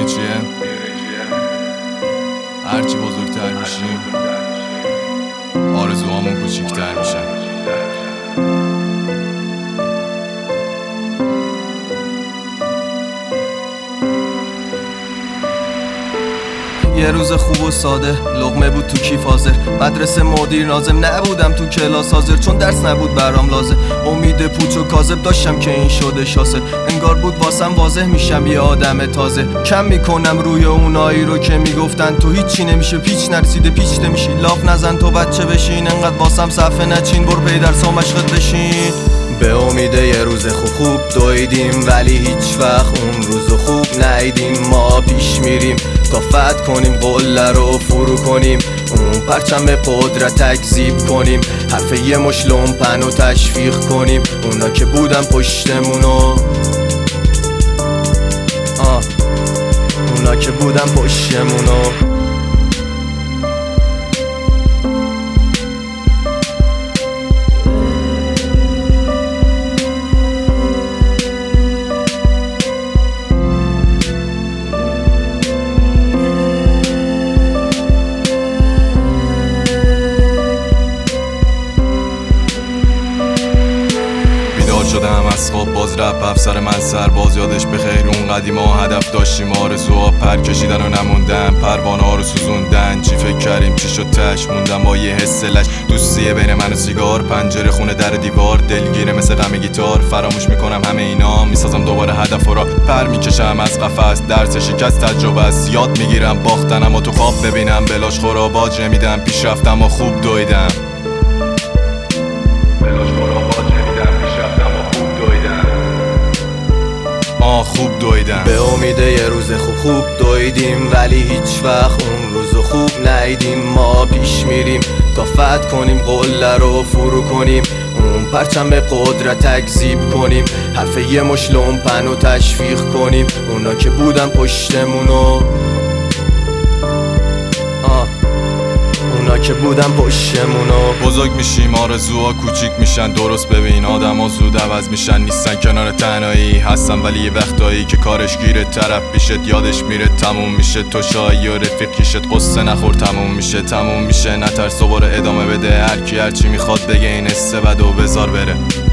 چیه؟ هرچی بزرگتر میشیم آرزوهامون کوچیکتر میشن. یه روز خوب و ساده، لقمه بود تو کیف حاضر. مدرسه مدیر ناظم، نبودم تو کلاس حاضر چون درس نبود برام لازم. امید پوچ و کاذب داشتم که این شده شاسل. انگار بود واسم واضح میشم یه آدم تازه. کم میکنم روی اونایی رو که میگفتن تو هیچی نمیشه، پیچ نرسیده پیچ نمیشی. لاف نزن تو بچه بشین، انقدر واسم صفحه نچین، برو پی درس و مشقت بشین. به امید یه روز خوب دویدیم، ولی هیچ وقت اون روزو خوب ندیدیم. ما پیش میریم تا فتح کنیم، قله رو فرو کنیم، اون پرچم قدرت تکذیب کنیم، حرف یه مش لومپن و تشویق کنیم. اونا که بودن پشتمونو، اونا که بودن پشتمونو. شدم از خواب باز رپ افسر من سرباز، یادش بخیر اون قدیما هدف داشتیم، آرزوها پر کشیدن و نموندن، پروانه ها رو سوزوندن. چی فکر کردیم چی شد تش موندم با یه حس لش. دوستیه بین من و سیگار، پنجره خونه در دیوار، دلگیره مثل غم گیتار. فراموش میکنم همه اینا، میسازم دوباره هدف را، پر میکشم از قفس. درس شکست تجربه است، یاد میگیرم باختنم و تو خواب ببینم. بلاش خورا باج نمیدم، پیش رفتم و خوب دویدم. خوب دویدم. به امید یه روز خوب دویدیم، ولی هیچ وقت اون روزو خوب ندیدیم. ما پیش میریم تا فتح کنیم، قله رو فرو کنیم، اون پرچم قدرت تکذیب کنیم، حرف یه مش لومپن و تشویق کنیم. اونا که بودن پشتمونو، اونا که بودن پشتمونو. بزرگ میشیم آرزوها کوچیک میشن، درست ببین آدم ها زود عوض میشن. نیستن کنار تنهایی، هستن ولی یه وقتایی که کارش گیره، طرف پیشت یادش میره تموم میشه. تو شایی و رفیقیشت قصه نخور، تموم میشه. نترس دوباره ادامه بده، هرکی هرچی میخواد بگه، این حسه بد و بذار بره.